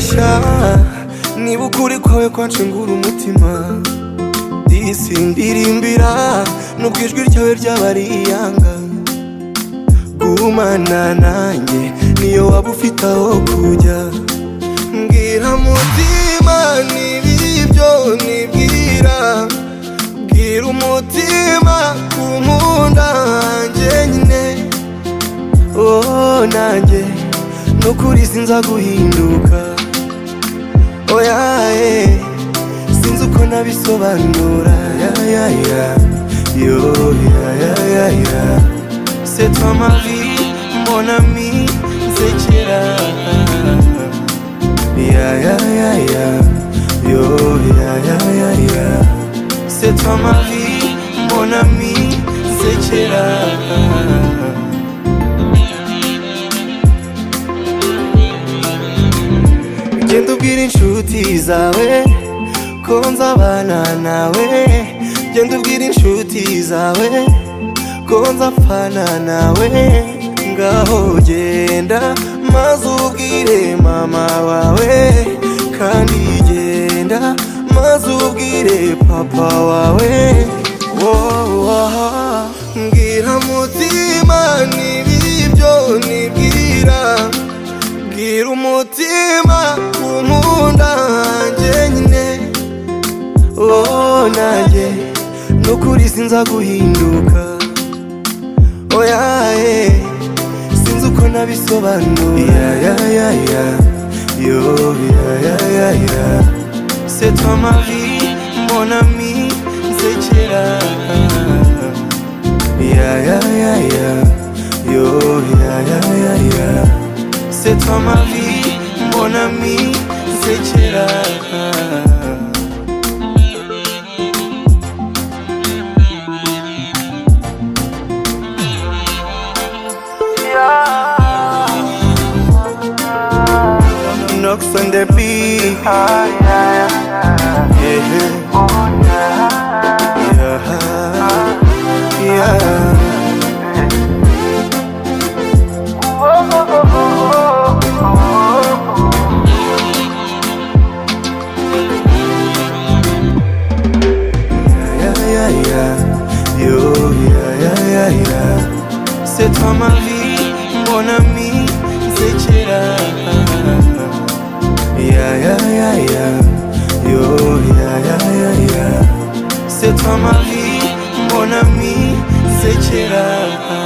kubeshya niba ukuri kwawe kwancengura umutima disi ndirimbira nubwo ijwi ryawe ryaba ari iyanga gumana nanjye niyo waba ufite aho kujya mbwira mutima n'ibibyo nibwira bwira umutima kunkunda hanjye nyine oh nanjye nukuri sinza guhinduka oya sinzi uko nabisobanura ya yo ya c'est toi ma vie mon ami nsekera ya yo ya c'est toi ma vie mon ami nsekera genda ubwira inshuti zawe ko nzabana nawe genda ubwira inshuti zawe ko nzapfana nawe ngaho genda maze ubwire mama wawe kandi genda maze ubwire papa wawe mbwira mutima n'ibibyo nibwira bwira umutima kunkunda hanjye nyine oh nanjye nukuri sinza guhinduka oya sinzi uko nabisobanura ya yo ya c'est toi ma vie mon ami nsekera ya yo ya c'est toi ma vie mon ami nsekera Knocks on the beat. Yeah. C'est toi ma vie, mon ami, nsekera yo ya c'est toi ma vie mon ami nsekera